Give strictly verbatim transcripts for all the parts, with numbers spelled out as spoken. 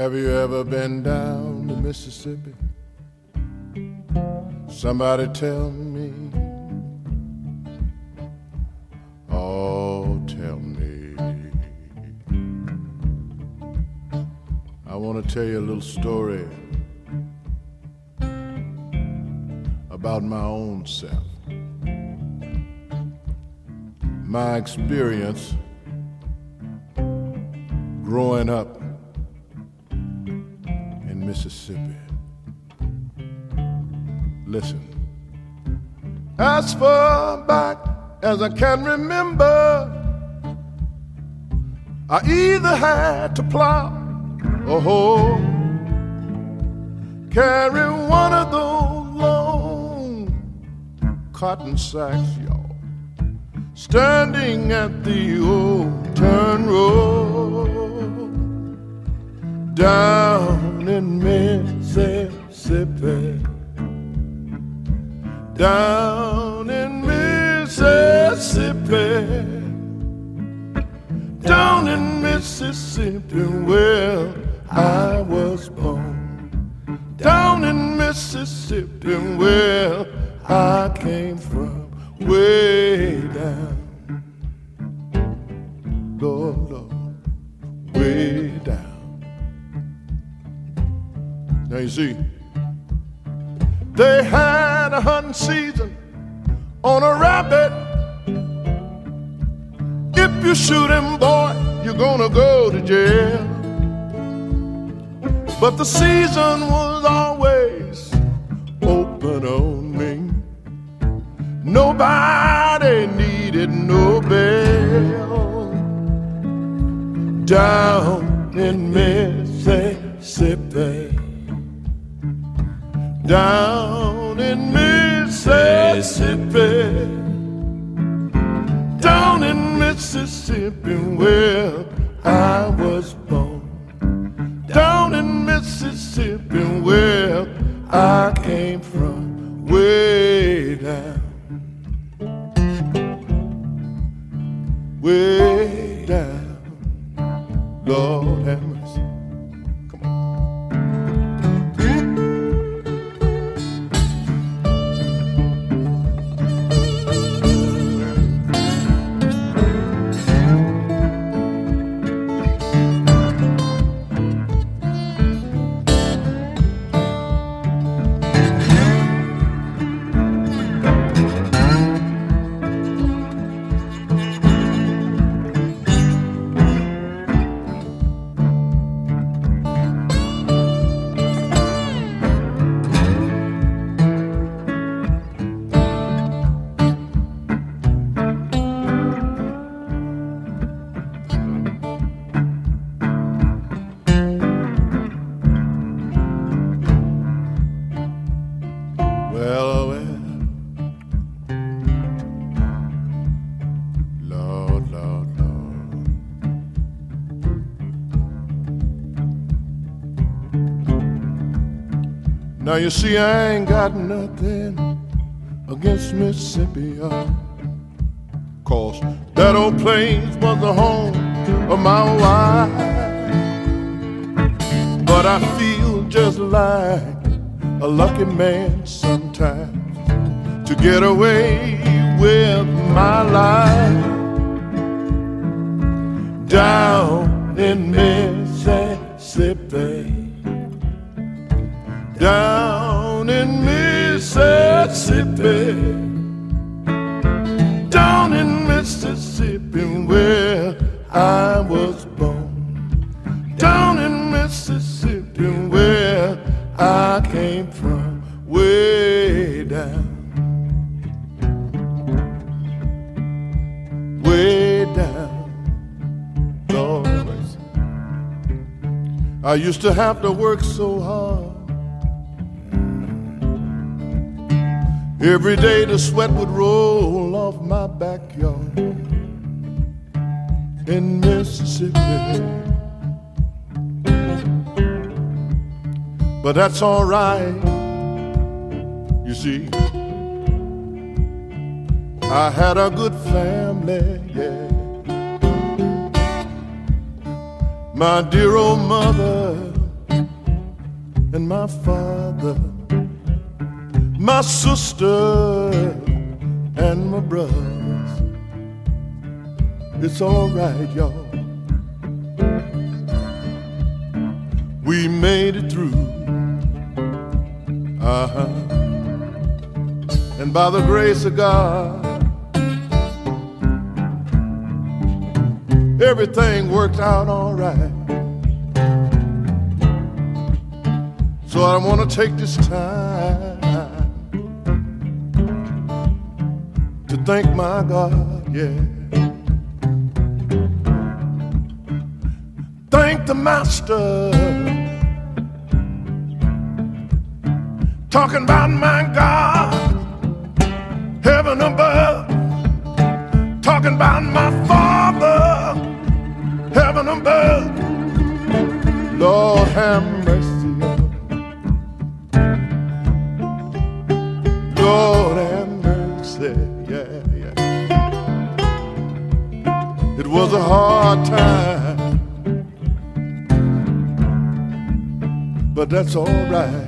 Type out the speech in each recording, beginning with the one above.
Have you ever been down the Mississippi? Somebody tell me. Oh, tell me. I want to tell you a little story about my own self. My experience growing up in Mississippi. Listen. As far back as I can remember, I either had to plow or hoe, carry one of those long cotton sacks, y'all, standing at the old turn road down in Mississippi. Down in Mississippi, down in Mississippi, where I was born. Down in Mississippi, where I came from, way down, Lord, Lord, way down. Now you see, they had a hunting season on a rabbit. If you shoot him, boy, you're gonna go to jail. But the season was always open on me. Nobody needed no bail. Down in Mississippi, down in Mississippi, down in Mississippi, where I was born. Down in Mississippi, where I came from, way down, way down, Lord have mercy. Now you see, I ain't got nothing against Mississippi, y'all, 'cause that old place was the home of my wife. But I feel just like a lucky man sometimes to get away with my life. Down in Mississippi, down in Mississippi, down in Mississippi, where I was born. Down in Mississippi, where I came from, way down, way down, Lord have mercy. I used to have to work so hard. Every day the sweat would roll off my backyard in Mississippi. But that's all right, you see. I had a good family, yeah. My dear old mother and my father, my sister and my brothers. It's all right, y'all. We made it through. Uh-huh. And by the grace of God, everything worked out all right. So I want to take this time to thank my God, yeah. Thank the Master. Talking about my God, heaven above. Talking about my Father, heaven above. Lord have mercy, Lord have mercy, yeah, yeah. It was a hard time, but that's all right.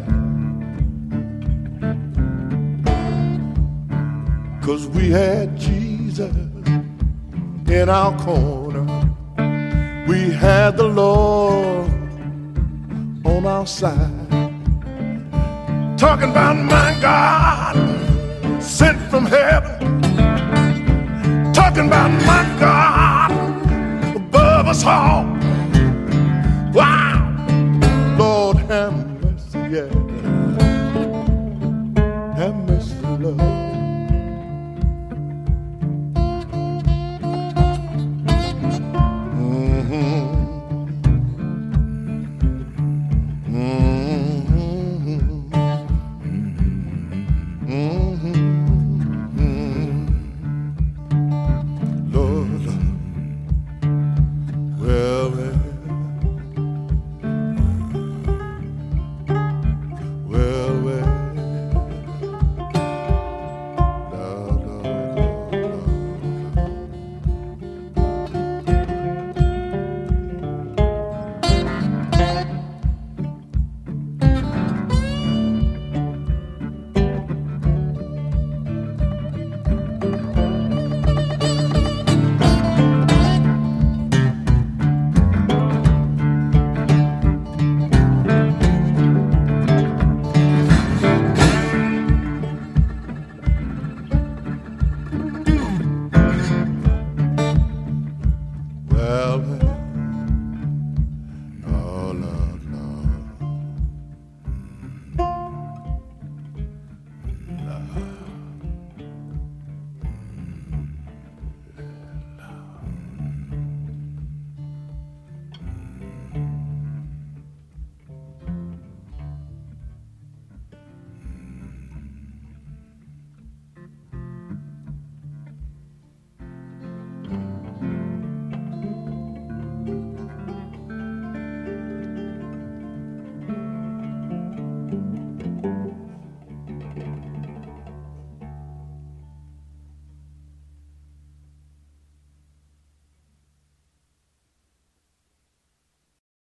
'Cause we had Jesus in our corner. We had the Lord on our side. Talking about my God sent from heaven. Talking about my God above us all. Wow, Lord have mercy, yeah.